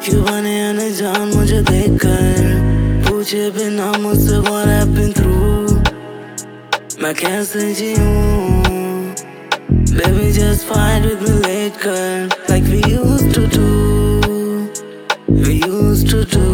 क्यों बने अनजान मुझे देखकर, पूछे बिना मुझसे what I've been through, मैं कैसे जीऊं। Baby just fight with me later, like we used to do, we used to do।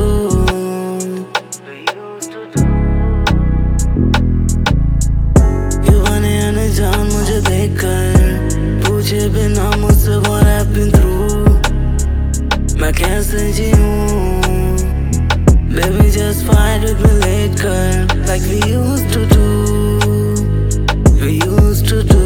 क्यों बने अनजान मुझे देखकर, पूछे बिना मुझसे what I've been through, मैं कैसे जीऊं। Baby just fight with me later, like we used to do, we used to do।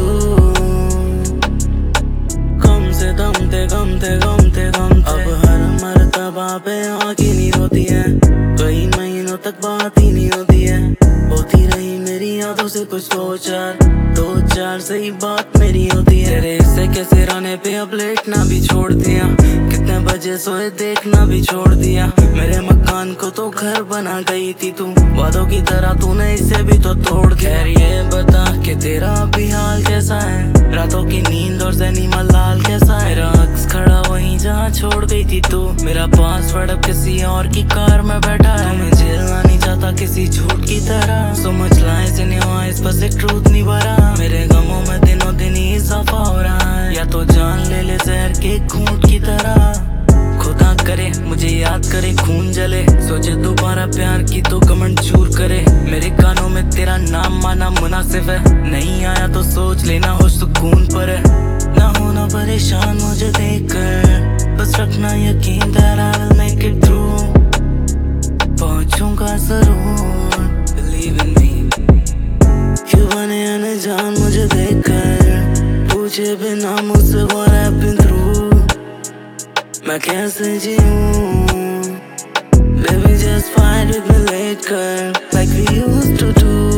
कम से दम थे अब हर मर्तबा पे आँखी नींद होती है, कई महीनों तक बात ही नहीं होती है। होती रही मेरी यादों से कुछ दो चार से ही बात मेरी होती है। तेरे हिस्से के सिराने पे अब लेटना भी छोड़ दिया, कितने बजे सोए देखना भी छोड़ दिया। मेरे मकान को तो घर बना गई थी तू, वादों की तरह तूने इसे भी तो तोड़ दिया। खैर ये बता कि तेरा भी हाल कैसा है, रातों की नींद और ज़हनी मलाल कैसा है। मेरा अक्स खड़ा वहीं जहाँ छोड़ गई थी तू, मेरा पासवर्ड अब किसी और की कार में बैठा है। मैं झेलना नहीं चाहता किसी झूठ की तरह, समझ लाए इस बस एक ट्रूथ नहीं भरा। मेरे गमों में दिनों दिन ही इजाफा हो रहा है, या तो जान ले ले जहर के घूंट की तरह। खुदा करे मुझे याद करे खून जले, सोचे दोबारा प्यार की तो कमेंट चूर करे। मेरे कानों में तेरा नाम माना मुनासिब है, नहीं आया तो सोच लेना हो सुकून पर है। ना होना परेशान मुझे देखकर, बस रखना यकीन that I will make it through, पहुंचूंगा जरूर, believe in me। क्यों बने अनजान मुझे देखकर, पूछे बिना मुझसे what I've been through, मैं कैसे जीऊं। Baby just fight with me later, like we used to do,